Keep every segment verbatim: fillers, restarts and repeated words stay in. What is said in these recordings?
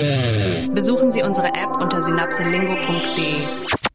Besuchen Sie unsere App unter synapselingo punkt de.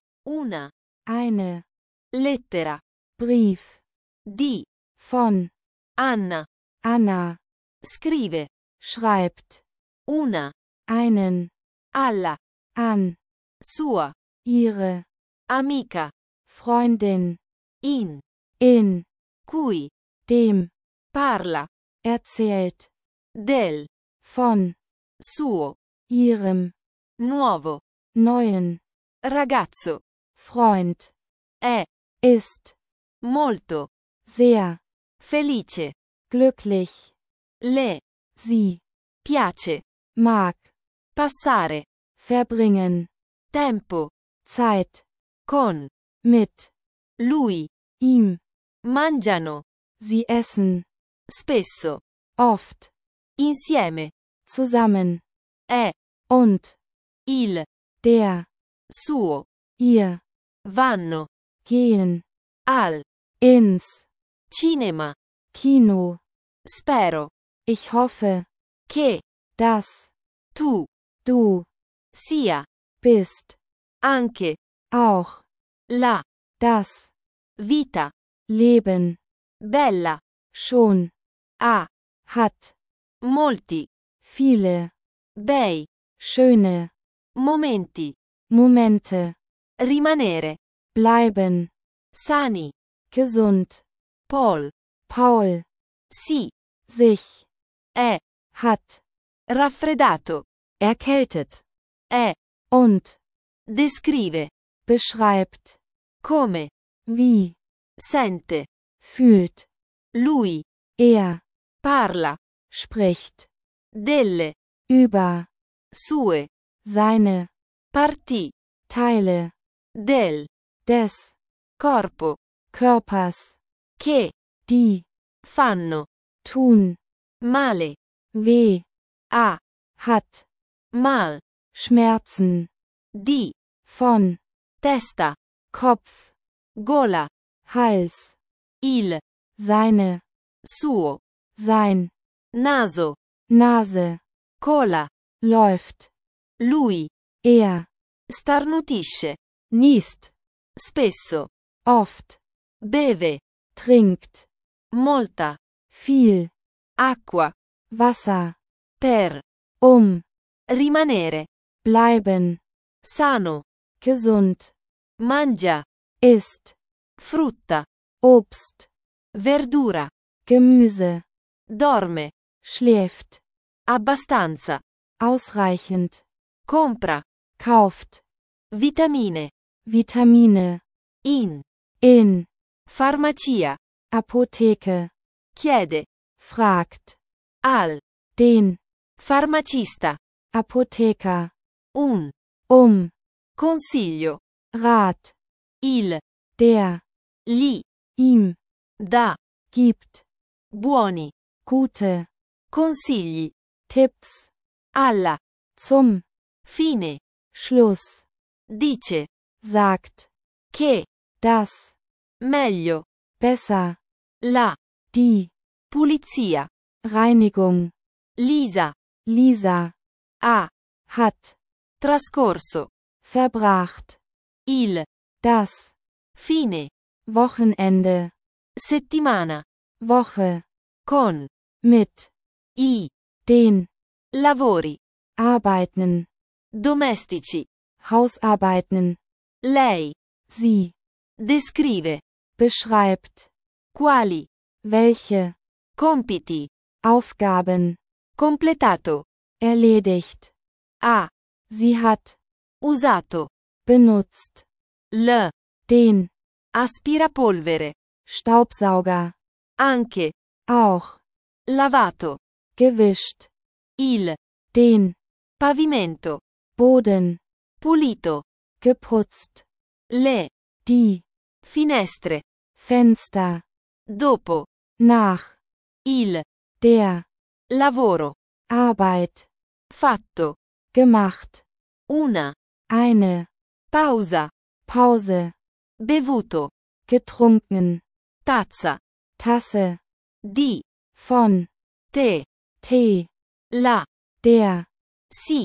Una. Eine. Lettera. Brief. Di. Von. Anna. Anna. Scrive. Schreibt. Una. Einen. Alla. An. Sua. Ihre. Amica. Freundin. In. In. Cui. Dem. Parla. Erzählt. Del. Von. Suo. Ihrem. Nuovo. Neuen. Ragazzo. Freund. È. Ist. Molto. Sehr. Felice. Glücklich. Le. Sie. Piace. Mag. Passare. Verbringen. Tempo. Zeit. Con. Mit. Lui. Ihm. Mangiano. Sie essen. Spesso. Oft. Insieme. Zusammen. È. Und. Il. Der. Suo. Ihr. Vanno. Gehen. Al. Ins. Cinema. Kino. Spero. Ich hoffe. Che. Dass. Tu. Du. Sia. Bist. Anche. Auch. La. Das. Vita. Leben. Bella. Schon. Ha. Hat. Molti. Viele. Bei. Schöne. Momenti. Momente. Rimanere. Bleiben. Sani. Gesund. Paul. Paul. Si. Sich. È. Hat. Raffreddato. Erkältet. È. Und. Descrive. Beschreibt. Come. Wie. Sente. Fühlt. Lui. Er. Parla. Spricht. Delle. Über. Sue. Seine. Partì. Teile. Del. Des. Corpo. Körpers. Che. Die. Fanno. Tun. Male. Weh. Ha. Hat. Mal. Schmerzen. Di. Von. Testa. Kopf. Gola. Hals. Il. Seine. Suo. Sein. Naso. Nase. Cola. Läuft. Lui. Er. Starnutisce. Niest. Spesso. Oft. Beve. Trinkt. Molta. Viel. Acqua. Wasser. Per. Um. Rimanere. Bleiben. Sano. Gesund. Mangia. Isst. Frutta. Obst. Verdura. Gemüse. Dorme. Schläft. Abbastanza. Ausreichend. Compra. Kauft. Vitamine. Vitamine. In. In. Farmacia. Apotheke. Chiede. Fragt. Al. Den. Farmacista. Apotheker. Un. Um. Consiglio. Rat. Il. Der. Gli. Ihm. Da. Gibt. Buoni. Gute. Consigli. Tipps. Alla. Zum. Fine. Schluss. Dice. Sagt. Che. Das. Meglio. Besser. La. Die. Pulizia. Reinigung. Lisa. Lisa. Ha. Hat. Trascorso. Verbracht. Il. Das. Fine. Wochenende. Settimana. Woche. Con. Mit. I. Den. Lavori. Arbeiten. Domestici. Hausarbeiten. Lei. Sie. Descrive. Beschreibt. Quali. Welche. Compiti. Aufgaben. Completato. Erledigt. Ha. Sie hat. Usato. Benutzt. L. Den. Aspirapolvere. Staubsauger. Anche. Auch. Lavato. Gewischt. Il. Den. Pavimento. Boden. Pulito. Geputzt. Le. Die. Finestre. Fenster. Dopo. Nach. Il. Der. Lavoro. Arbeit. Fatto. Gemacht. Una. Eine. Pausa. Pause. Bevuto. Getrunken. Tazza. Tasse. Di. Von. Te. Tee. La. Der. Si.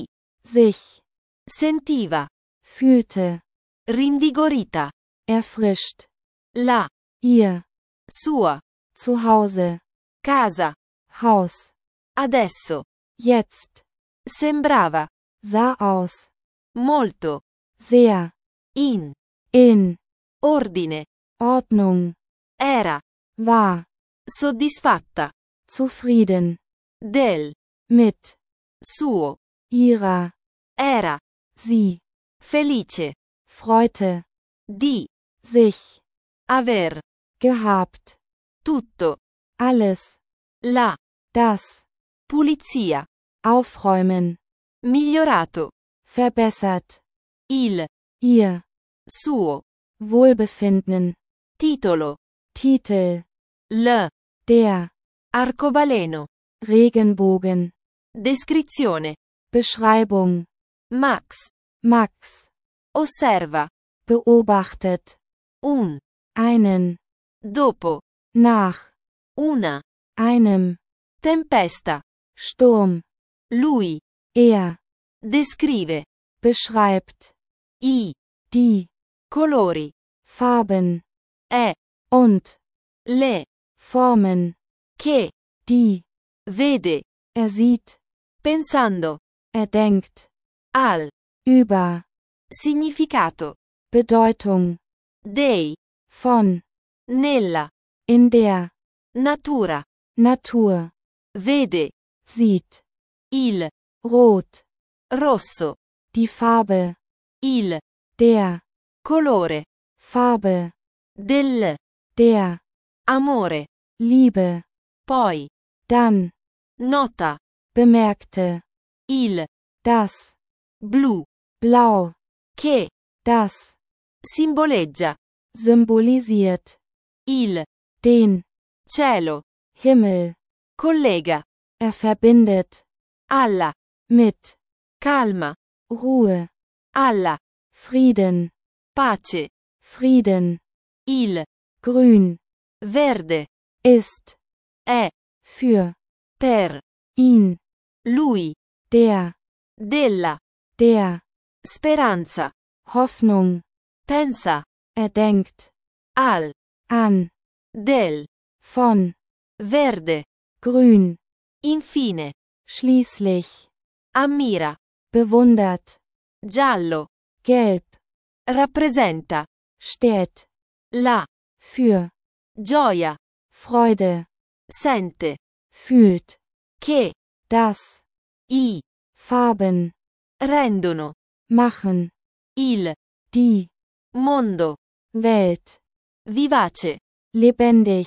sich, sentiva, fühlte, rinvigorita, erfrischt, la, ihr, sua, zu Hause, casa, Haus, adesso, jetzt, sembrava, sah aus, molto, sehr, in, in, ordine, Ordnung, era, war, soddisfatta, zufrieden, del, mit, suo, ihrer, era, sie, felice, freute, di, sich, aver, gehabt, tutto, alles, la, das, pulizia, aufräumen, migliorato, verbessert, il, ihr, suo, Wohlbefinden, titolo, Titel, l, der, arcobaleno, Regenbogen, descrizione, Beschreibung, Max, Max, osserva, beobachtet, un, einen, dopo, nach, una, einem, tempesta, Sturm, lui, er, descrive, beschreibt, i, die, colori, Farben, è, und, le, Formen, che, die, vede, er sieht, pensando, er denkt, al, über, significato, Bedeutung, dei, von, nella, in der, natura, Natur, vede, sieht, il, rot, rosso, die Farbe, il, der, colore, Farbe, del, der, amore, Liebe, poi, dann, nota, bemerkte, il, das, blu, blau, che, das, simboleggia, symbolisiert, il, den, cielo, Himmel, collega, er verbindet, alla, mit, calma, Ruhe, alla, Frieden, pace, Frieden, il, grün, verde, ist, è, für, per, ihn, lui, der, della, der, speranza, Hoffnung, pensa, er denkt, al, an, del, von, verde, grün, infine, schließlich, ammira, bewundert, giallo, gelb, rappresenta, steht, la, für, gioia, Freude, sente, fühlt, che, das, i, Farben, rendono, machen, il, die, mondo, Welt, vivace, lebendig,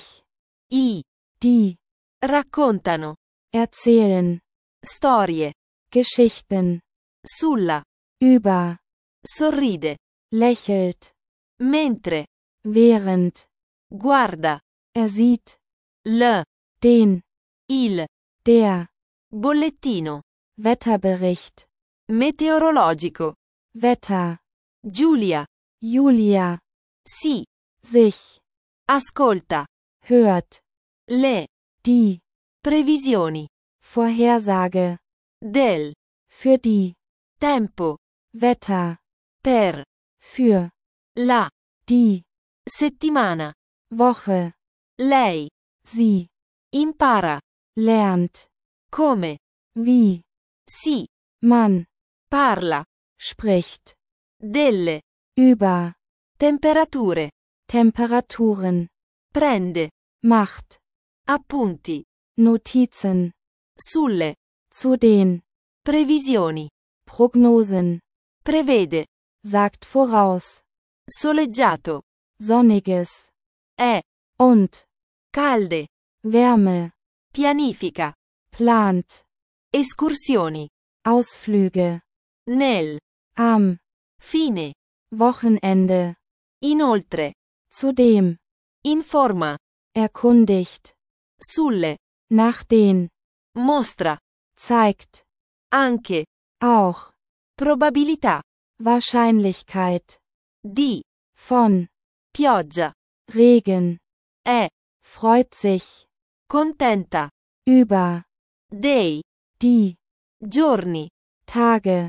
i, die, raccontano, erzählen, storie, Geschichten, sulla, über, sorride, lächelt, mentre, während, guarda, er sieht, l, den, il, der, bollettino, Wetterbericht, meteorologico, Wetter, Giulia, Julia, sì, sich, ascolta, hört, le, die, previsioni, Vorhersage, del, für die, tempo, Wetter, per, für, la, die, settimana, Woche, lei, sie, impara, lernt, come, wie, sì, man, parla, spricht, delle, über, temperature, Temperaturen, prende, macht, appunti, Notizen, sulle, zu den, previsioni, Prognosen, prevede, sagt voraus, soleggiato, sonniges, è, und, calde, Wärme, pianifica, plant, escursioni, Ausflüge, nel, am, fine, Wochenende, inoltre, zudem, informa, erkundigt, sulle, nach den, mostra, zeigt, anche, auch, probabilità, Wahrscheinlichkeit, di, von, pioggia, Regen, è, freut sich, contenta, über, dei, die, giorni, Tage,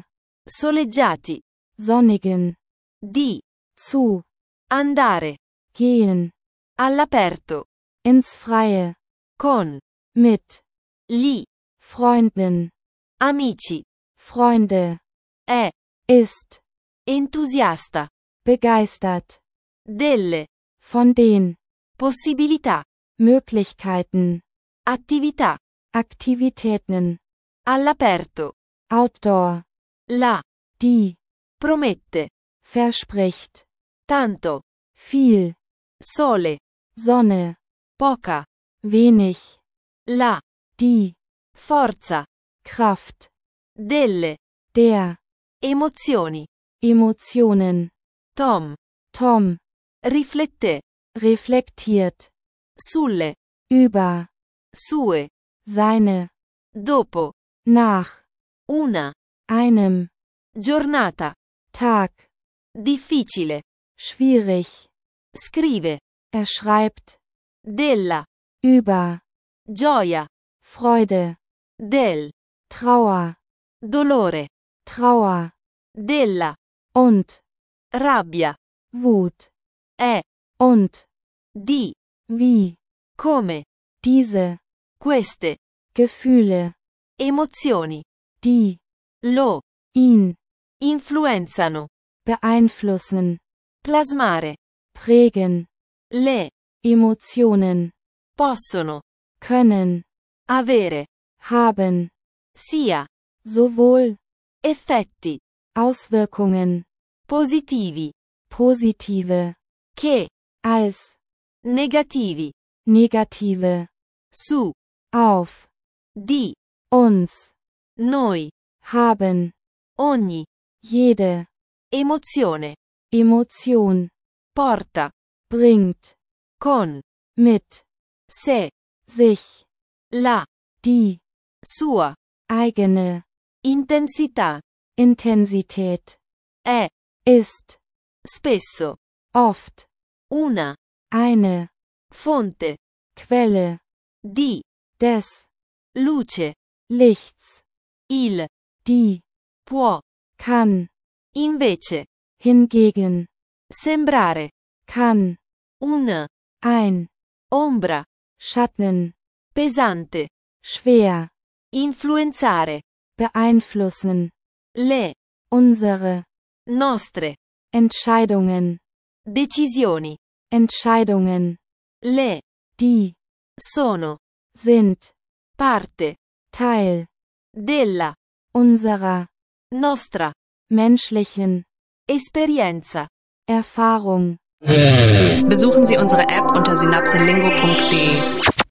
Soleggiati. sonnigen, Di. zu, Andare. gehen, All'aperto. ins Freie, Con. mit, Gli. Freunden, Amici. Freunde, È. ist, Entusiasta. begeistert, Delle. von den, Possibilità. Möglichkeiten, Attività. Aktivitäten, All'aperto. Outdoor, La. die, Promette. verspricht, Tanto. viel, Sole. Sonne, Poca. wenig, La. die, Forza. Kraft, Delle. der, Emozioni. Emotionen, Tom. Tom, Riflette. reflektiert, Sulle. über, Sue. seine, Dopo. nach, Una. einem, Giornata. Tag, Difficile. schwierig, Scrive. er schreibt, Della. über, Gioia. Freude, Del. Trauer, Dolore. Trauer, Della. und, Rabbia. Wut, È. und, Di. wie, Come. diese, Queste. Gefühle, Emozioni. die, Lo. ihn, Influenzano. beeinflussen, Plasmare. prägen, Le. Emotionen, Possono. können, Avere. haben, Sia. sowohl, Effetti. Auswirkungen, Positivi. positive, Che. als, Negativi. negative, Su. auf, Di. uns, Noi. haben, Ogni. jede, Emozione. Emotion, Porta. bringt, Con. mit, Se. sich, La. die, Sua. eigene, Intensità. Intensität, È. ist, Spesso. oft, Una. eine, Fonte. Quelle, Di. des, Luce. Lichts, Il. die, Può. kann, Invece. hingegen, Sembrare. kann, Un. ein, Ombra. Schatten, Pesante. schwer, Influenzare. beeinflussen, Le. unsere, Nostre. Entscheidungen, Decisioni. Entscheidungen, Le. die, Sono. sind, Parte. Teil, Della. unserer, Nostra. menschlichen, Esperienza. Erfahrung. Besuchen Sie unsere App unter synapselingo punkt de.